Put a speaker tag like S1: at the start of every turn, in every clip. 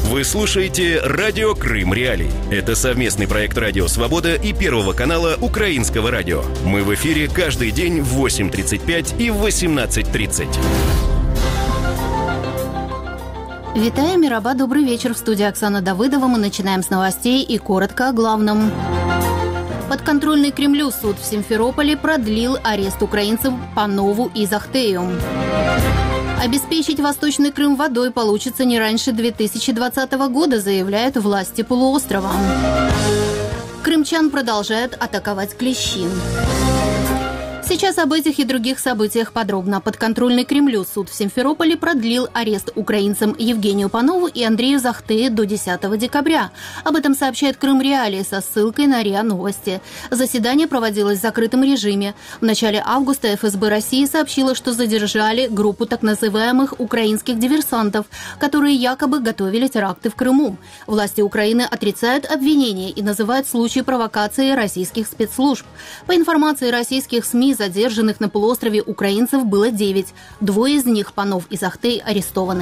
S1: Вы слушаете «Радио Крым Реалии». Это совместный проект «Радио Свобода» и Первого канала Украинского радио. Мы в эфире каждый день в 8:35 и в 18:30.
S2: Витаю, Мираба, добрый вечер. В студии Оксана Давыдова. Мы начинаем с новостей и коротко о главном. Подконтрольный Кремлю суд в Симферополе продлил арест украинцев Панову и Захтею. Обеспечить Восточный Крым водой получится не раньше 2020 года, заявляют власти полуострова. Крымчан продолжают атаковать клещи. Сейчас об этих и других событиях подробно. Подконтрольный Кремлю суд в Симферополе продлил арест украинцам Евгению Панову и Андрею Захтею до 10 декабря. Об этом сообщает Крым Реалии со ссылкой на РИА Новости. Заседание проводилось в закрытом режиме. В начале августа ФСБ России сообщила, что задержали группу так называемых украинских диверсантов, которые якобы готовили теракты в Крыму. Власти Украины отрицают обвинения и называют случай провокации российских спецслужб. По информации российских СМИ, задержанных на полуострове украинцев было 9. Двое из них, Панов и Захтей, арестованы.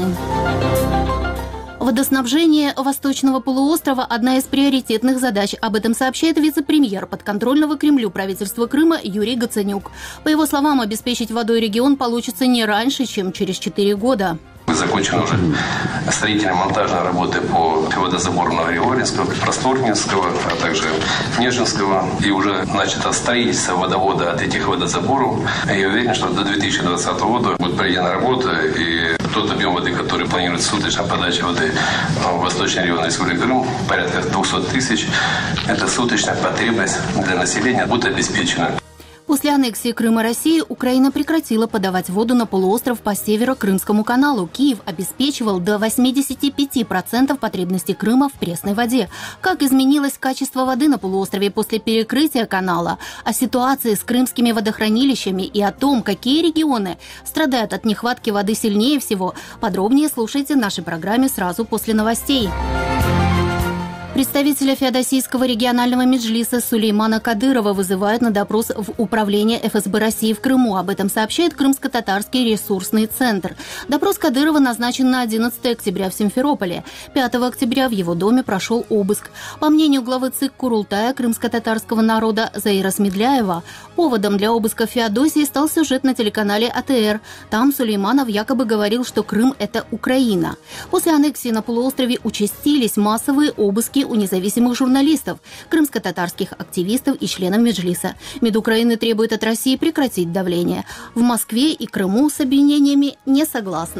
S2: Водоснабжение Восточного полуострова – одна из приоритетных задач. Об этом сообщает вице-премьер подконтрольного Кремлю правительства Крыма Юрий Гаценюк. По его словам, обеспечить водой регион получится не раньше, чем через 4 года.
S3: Закончены уже строительно-монтажные работы по водозабору Новогригорьевского, Просторнинского, а также Нежинского. И уже начато строительство водовода от этих водозаборов. Я уверен, что до 2020 года будет проведена работа, и тот объем воды, который планируется суточная подача воды в Восточный регион Республики Крым, порядка 200 тысяч, эта суточная потребность для населения будет обеспечена.
S2: После аннексии Крыма России Украина прекратила подавать воду на полуостров по Северо-Крымскому каналу. Киев обеспечивал до 85% потребностей Крыма в пресной воде. Как изменилось качество воды на полуострове после перекрытия канала, о ситуации с крымскими водохранилищами и о том, какие регионы страдают от нехватки воды сильнее всего, подробнее слушайте в нашей программе сразу после новостей. Представителя Феодосийского регионального меджлиса Сулеймана Кадырова вызывают на допрос в управление ФСБ России в Крыму. Об этом сообщает Крымско-татарский ресурсный центр. Допрос Кадырова назначен на 11 октября в Симферополе. 5 октября в его доме прошел обыск. По мнению главы ЦИК Курултая крымско-татарского народа Заира Смедляева, поводом для обыска в Феодосии стал сюжет на телеканале АТР. Там Сулейманов якобы говорил, что Крым – это Украина. После аннексии на полуострове участились массовые обыски у независимых журналистов, крымско-татарских активистов и членов Меджлиса. МИД Украины требует от России прекратить давление. В Москве и Крыму с обвинениями не согласны.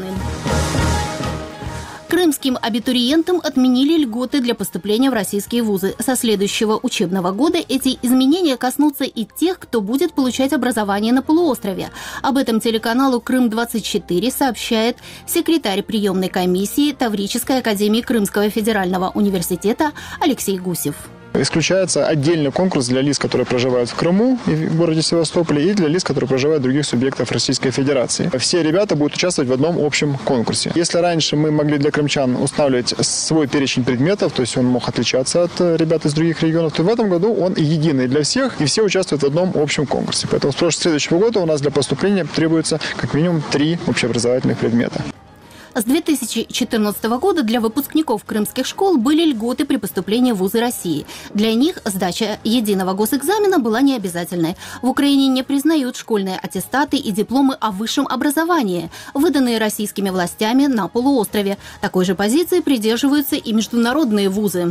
S2: Крымским абитуриентам отменили льготы для поступления в российские вузы. Со следующего учебного года эти изменения коснутся и тех, кто будет получать образование на полуострове. Об этом телеканалу «Крым-24» сообщает секретарь приемной комиссии Таврической академии Крымского федерального университета Алексей Гусев.
S4: Исключается отдельный конкурс для лиц, которые проживают в Крыму и в городе Севастополе, и для лиц, которые проживают в других субъектах Российской Федерации. Все ребята будут участвовать в одном общем конкурсе. Если раньше мы могли для крымчан устанавливать свой перечень предметов, то есть он мог отличаться от ребят из других регионов, то в этом году он единый для всех, и все участвуют в одном общем конкурсе. Поэтому с следующего года у нас для поступления требуется как минимум 3 общеобразовательных предмета.
S2: С 2014 года для выпускников крымских школ были льготы при поступлении в вузы России. Для них сдача единого госэкзамена была необязательной. В Украине не признают школьные аттестаты и дипломы о высшем образовании, выданные российскими властями на полуострове. Такой же позиции придерживаются и международные вузы.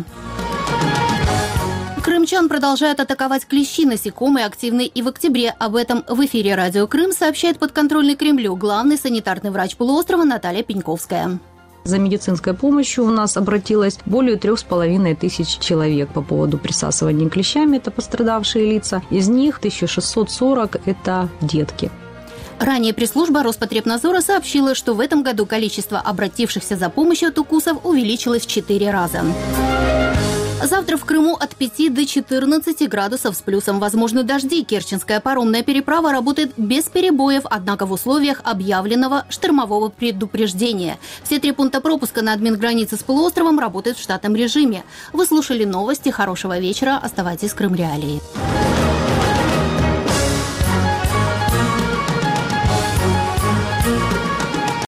S2: Крымчан продолжают атаковать клещи, насекомые активны и в октябре. Об этом в эфире «Радио Крым» сообщает подконтрольный Кремлю главный санитарный врач полуострова Наталья Пеньковская.
S5: За медицинской помощью у нас обратилось более 3500 человек по поводу присасывания клещами. Это пострадавшие лица. Из них 1640 – это детки.
S2: Ранее пресс-служба Роспотребнадзора сообщила, что в этом году количество обратившихся за помощью от укусов увеличилось в 4 раза. Завтра в Крыму от 5 до 14 градусов с плюсом. Возможны дожди. Керченская паромная переправа работает без перебоев, однако в условиях объявленного штормового предупреждения. Все 3 пункта пропуска на админгранице с полуостровом работают в штатном режиме. Вы слушали новости. Хорошего вечера. Оставайтесь с Крым Реалией.